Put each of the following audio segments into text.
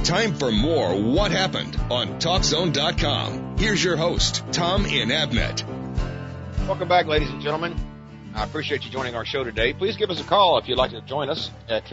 Time for more What Happened on TalkZone.com. Here's your host, Tom Inabnet. Welcome back, ladies and gentlemen. I appreciate you joining our show today. Please give us a call if you'd like to join us at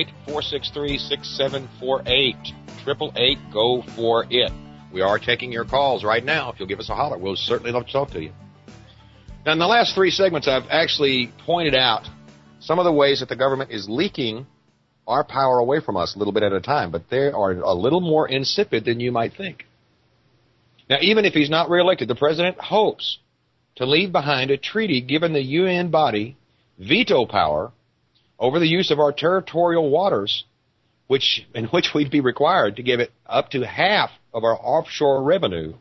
888-463-6748. 888-GO-FOR-IT. We are taking your calls right now. If you'll give us a holler, we'll certainly love to talk to you. Now, in the last three segments, I've actually pointed out some of the ways that the government is leaking our power away from us a little bit at a time, but they are a little more insipid than you might think. Now, even if he's not reelected, the president hopes to leave behind a treaty giving the UN body veto power over the use of our territorial waters, in which we'd be required to give it up to half of our offshore revenue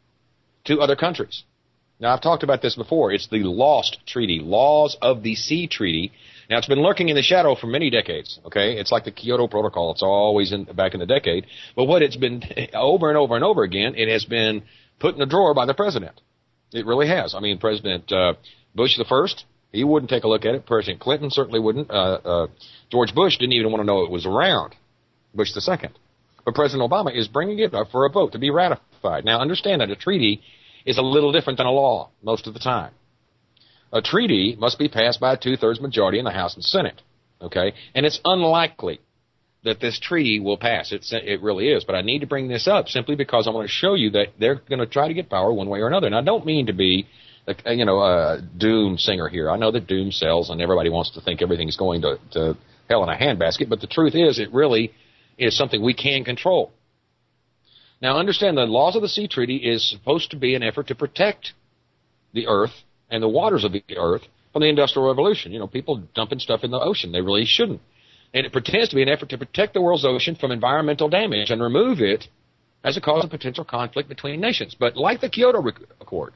to other countries. Now, I've talked about this before. It's the LOST Treaty, Laws of the Sea Treaty. Now, it's been lurking in the shadow for many decades, okay? It's like the Kyoto Protocol. It's always back in the decade. But what it's been over and over and over again, it has been put in a drawer by the president. It really has. I mean, President Bush the first, he wouldn't take a look at it. President Clinton certainly wouldn't. George Bush didn't even want to know it was around. Bush the second. But President Obama is bringing it up for a vote to be ratified. Now, understand that a treaty is a little different than a law most of the time. A treaty must be passed by a two-thirds majority in the House and Senate, okay? And it's unlikely that this treaty will pass. It really is. But I need to bring this up simply because I want to show you that they're going to try to get power one way or another. And I don't mean to be, a doom singer here. I know that doom sells and everybody wants to think everything's going to hell in a handbasket. But the truth is, it really is something we can control. Now, understand the Laws of the Sea Treaty is supposed to be an effort to protect the earth and the waters of the earth from the Industrial Revolution. People dumping stuff in the ocean. They really shouldn't. And it pretends to be an effort to protect the world's ocean from environmental damage and remove it as a cause of potential conflict between nations. But like the Kyoto Accord,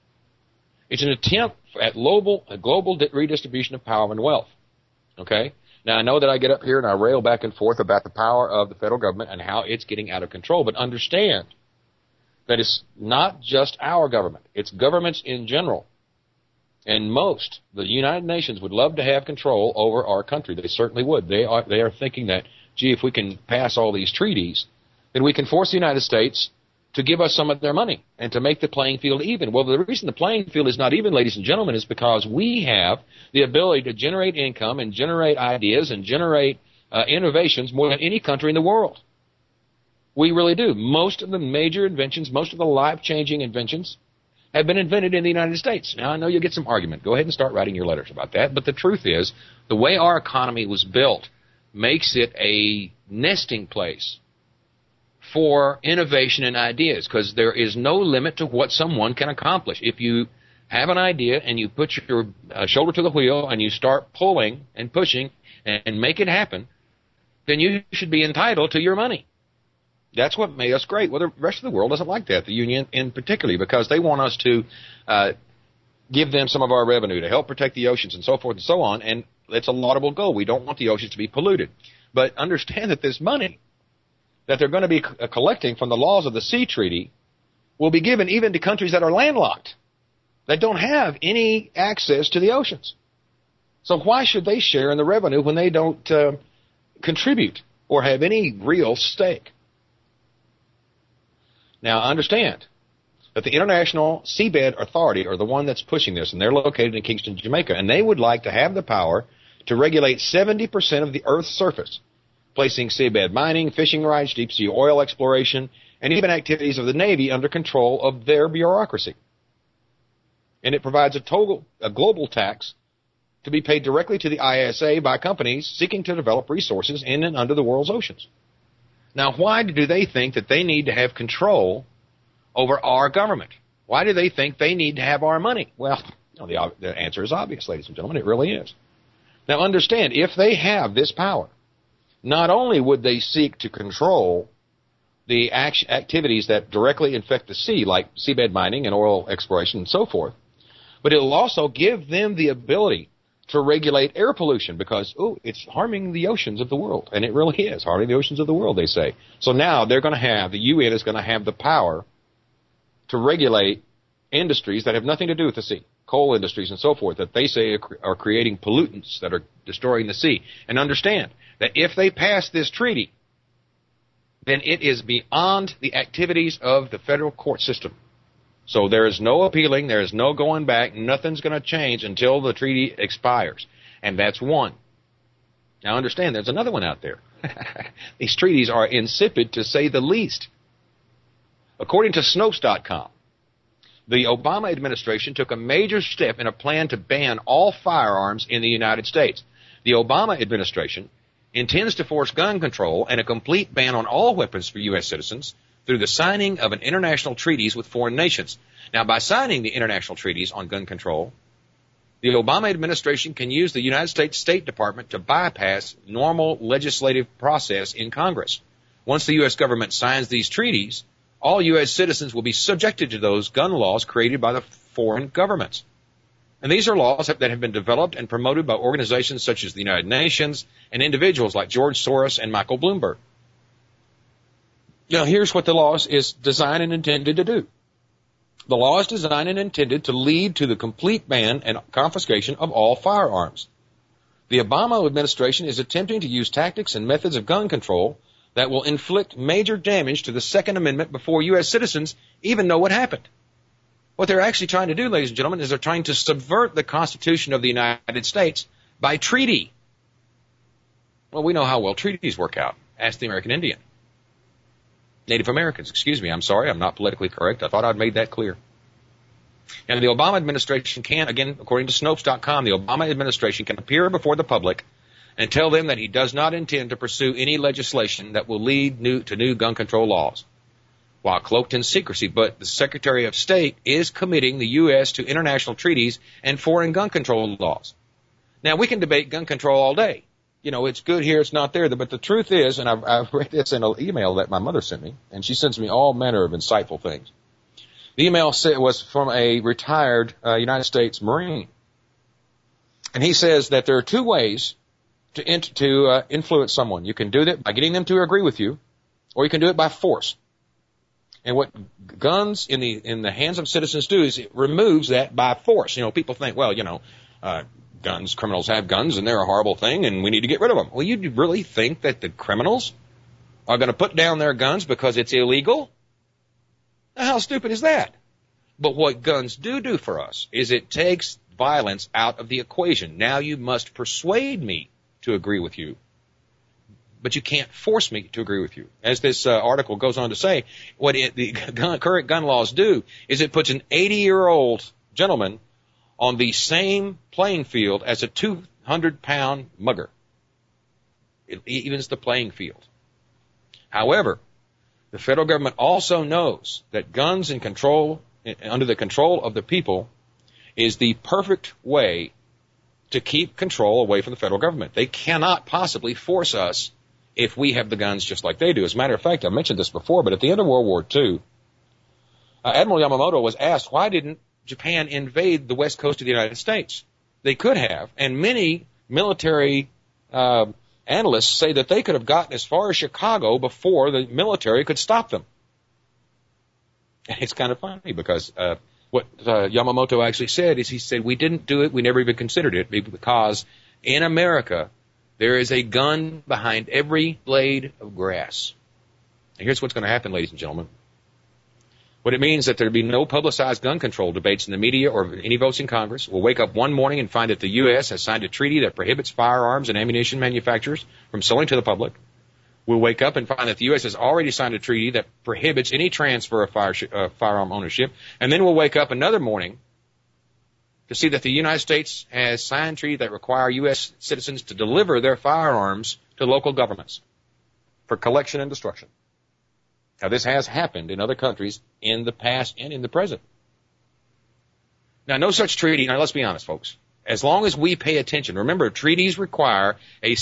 it's an attempt at global redistribution of power and wealth. Okay? Now, I know that I get up here and I rail back and forth about the power of the federal government and how it's getting out of control. But understand that it's not just our government. It's governments in general. And the United Nations would love to have control over our country. They certainly would. They are thinking that, gee, if we can pass all these treaties, then we can force the United States to give us some of their money and to make the playing field even. Well, the reason the playing field is not even, ladies and gentlemen, is because we have the ability to generate income and generate ideas and generate innovations more than any country in the world. We really do. Most of the major inventions, most of the life-changing inventions have been invented in the United States. Now, I know you'll get some argument. Go ahead and start writing your letters about that. But the truth is, the way our economy was built makes it a nesting place for innovation and ideas, because there is no limit to what someone can accomplish. If you have an idea and you put your shoulder to the wheel and you start pulling and pushing and make it happen, then you should be entitled to your money. That's what made us great. Well, the rest of the world doesn't like that, the union in particular, because they want us to give them some of our revenue to help protect the oceans and so forth and so on, and it's a laudable goal. We don't want the oceans to be polluted. But understand that this money that they're going to be collecting from the Laws of the Sea Treaty will be given even to countries that are landlocked, that don't have any access to the oceans. So why should they share in the revenue when they don't contribute or have any real stake? Now, understand that the International Seabed Authority are the one that's pushing this, and they're located in Kingston, Jamaica, and they would like to have the power to regulate 70% of the Earth's surface, placing seabed mining, fishing rights, deep-sea oil exploration, and even activities of the Navy under control of their bureaucracy. And it provides a global tax to be paid directly to the ISA by companies seeking to develop resources in and under the world's oceans. Now, why do they think that they need to have control over our government? Why do they think they need to have our money? Well, the answer is obvious, ladies and gentlemen. It really is. Now, understand, if they have this power, not only would they seek to control the activities that directly infect the sea, like seabed mining and oil exploration and so forth, but it will also give them the ability to regulate air pollution because, it's harming the oceans of the world. And it really is harming the oceans of the world, they say. So now the UN is going to have the power to regulate industries that have nothing to do with the sea, coal industries and so forth, that they say are creating pollutants that are destroying the sea. And understand that if they pass this treaty, then it is beyond the activities of the federal court system. So there is no appealing, there is no going back, nothing's going to change until the treaty expires. And that's one. Now understand, there's another one out there. These treaties are insipid, to say the least. According to Snopes.com, the Obama administration took a major step in a plan to ban all firearms in the United States. The Obama administration intends to force gun control and a complete ban on all weapons for U.S. citizens through the signing of international treaties with foreign nations. Now, by signing the international treaties on gun control, the Obama administration can use the United States State Department to bypass normal legislative process in Congress. Once the U.S. government signs these treaties, all U.S. citizens will be subjected to those gun laws created by the foreign governments. And these are laws that have been developed and promoted by organizations such as the United Nations and individuals like George Soros and Michael Bloomberg. Now, here's what the law is designed and intended to do. The law is designed and intended to lead to the complete ban and confiscation of all firearms. The Obama administration is attempting to use tactics and methods of gun control that will inflict major damage to the Second Amendment before U.S. citizens even know what happened. What they're actually trying to do, ladies and gentlemen, is they're trying to subvert the Constitution of the United States by treaty. Well, we know how well treaties work out. Ask the American Indian. Native Americans, excuse me, I'm sorry, I'm not politically correct. I thought I'd made that clear. And the Obama administration can, again, according to Snopes.com, the Obama administration can appear before the public and tell them that he does not intend to pursue any legislation that will lead to new gun control laws, while cloaked in secrecy. But the Secretary of State is committing the U.S. to international treaties and foreign gun control laws. Now, we can debate gun control all day. You know, it's good here, it's not there. But the truth is, and I've read this in an email that my mother sent me, and she sends me all manner of insightful things. The email was from a retired United States Marine. And he says that there are two ways to influence someone. You can do that by getting them to agree with you, or you can do it by force. And what guns in the hands of citizens do is it removes that by force. You know, people think, well, criminals have guns and they're a horrible thing and we need to get rid of them. Well, you really think that the criminals are going to put down their guns because it's illegal? Now, how stupid is that? But what guns do for us is it takes violence out of the equation. Now you must persuade me to agree with you, but you can't force me to agree with you. As this article goes on to say, what the current gun laws do is it puts an 80-year-old gentleman on the same playing field as a 200-pound mugger. It evens the playing field. However, the federal government also knows that guns under the control of the people is the perfect way to keep control away from the federal government. They cannot possibly force us if we have the guns just like they do. As a matter of fact, I mentioned this before, but at the end of World War II, Admiral Yamamoto was asked, why didn't Japan invade the west coast of the United States? They could have, and many military analysts say that they could have gotten as far as Chicago before the military could stop them. And it's kind of funny because what Yamamoto actually said is he said, we didn't do it, we never even considered it, because in America there is a gun behind every blade of grass. And here's what's going to happen, ladies and gentlemen. What it means that there will be no publicized gun control debates in the media or any votes in Congress. We'll wake up one morning and find that the U.S. has signed a treaty that prohibits firearms and ammunition manufacturers from selling to the public. We'll wake up and find that the U.S. has already signed a treaty that prohibits any transfer of firearm ownership. And then we'll wake up another morning to see that the United States has signed treaties that require U.S. citizens to deliver their firearms to local governments for collection and destruction. Now, this has happened in other countries in the past and in the present. Now, no such treaty, now let's be honest, folks. As long as we pay attention, remember, treaties require a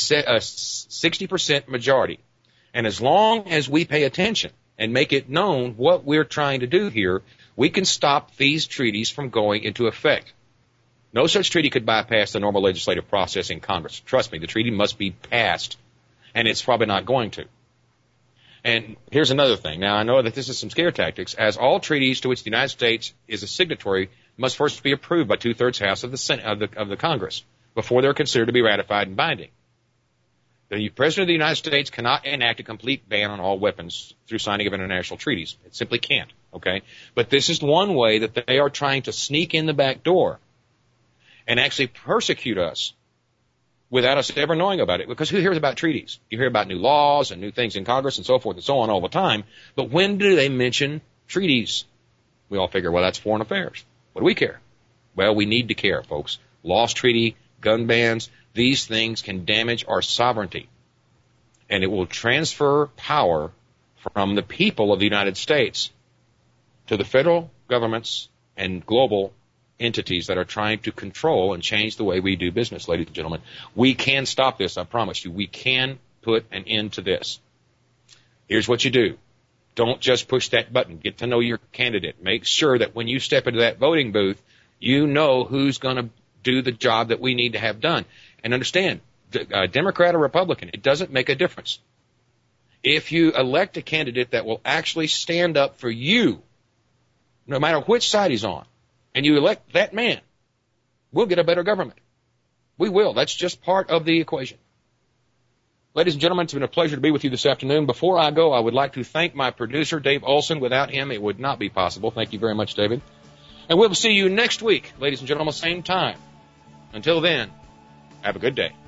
60% majority. And as long as we pay attention and make it known what we're trying to do here, we can stop these treaties from going into effect. No such treaty could bypass the normal legislative process in Congress. Trust me, the treaty must be passed, and it's probably not going to. And here's another thing. Now, I know that this is some scare tactics, as all treaties to which the United States is a signatory must first be approved by 2/3 House of the Senate, of the Congress before they're considered to be ratified and binding. The President of the United States cannot enact a complete ban on all weapons through signing of international treaties. It simply can't, okay? But this is one way that they are trying to sneak in the back door and actually persecute us without us ever knowing about it. Because who hears about treaties? You hear about new laws and new things in Congress and so forth and so on all the time. But when do they mention treaties? We all figure, well, that's foreign affairs. What do we care? Well, we need to care, folks. Lost treaty, gun bans, these things can damage our sovereignty. And it will transfer power from the people of the United States to the federal governments and global entities that are trying to control and change the way we do business, ladies and gentlemen. We can stop this, I promise you. We can put an end to this. Here's what you do. Don't just push that button. Get to know your candidate. Make sure that when you step into that voting booth, you know who's going to do the job that we need to have done. And understand, Democrat or Republican, it doesn't make a difference. If you elect a candidate that will actually stand up for you, no matter which side he's on, and you elect that man, we'll get a better government. We will. That's just part of the equation. Ladies and gentlemen, it's been a pleasure to be with you this afternoon. Before I go, I would like to thank my producer, Dave Olson. Without him, it would not be possible. Thank you very much, David. And we'll see you next week, ladies and gentlemen, same time. Until then, have a good day.